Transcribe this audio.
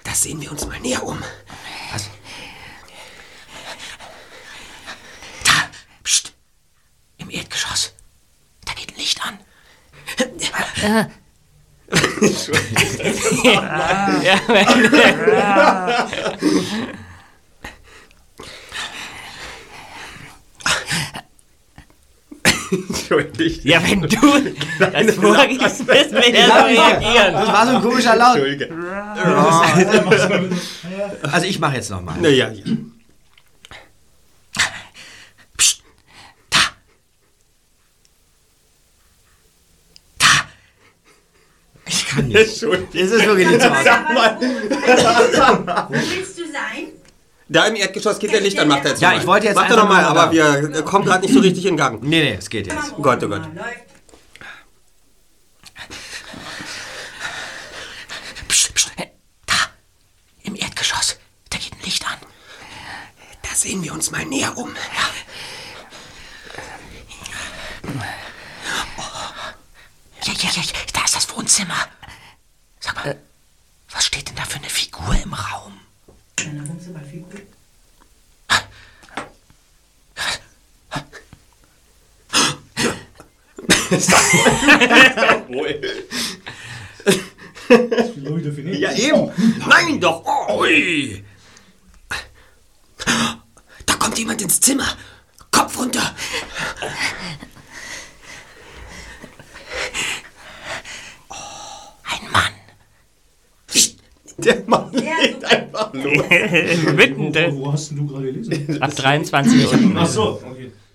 Das sehen wir uns mal näher um. Was? Da, pst, im Erdgeschoss. Da geht ein Licht an. Entschuldigt. Ja, wenn du das vorgibst, müssen wir ja so reagieren. Das war so ein komischer Laut. Entschuldige. Also ich mache jetzt nochmal. Naja, Psst, da. Da. Ich kann nicht. Entschuldige. Das ist wirklich nicht zu Hause. Sag mal. Wo willst du sein? Da im Erdgeschoss geht der Licht an, macht er jetzt Ja, mal. ich wollte jetzt Macht er einfach nochmal, nur aber da. wir kommen gerade nicht so richtig in Gang. Nee, es geht jetzt. Oh Gott, oh Gott. Läuft. Psst, psst. Da, im Erdgeschoss. Da geht ein Licht an. Da sehen wir uns mal näher um. Ja. Ja, da ist das Wohnzimmer. Sag mal, was steht denn da für eine Figur im Raum? Eine Wohnzimmerfigur. Ja, eben. Nein, doch. Oh, ui. Da kommt jemand ins Zimmer. Kopf runter. Oh, ein Mann. Der Mann legt einfach los. Wütende. Wo hast denn du gerade gelesen? Ab 23 Uhr. Ach so, okay.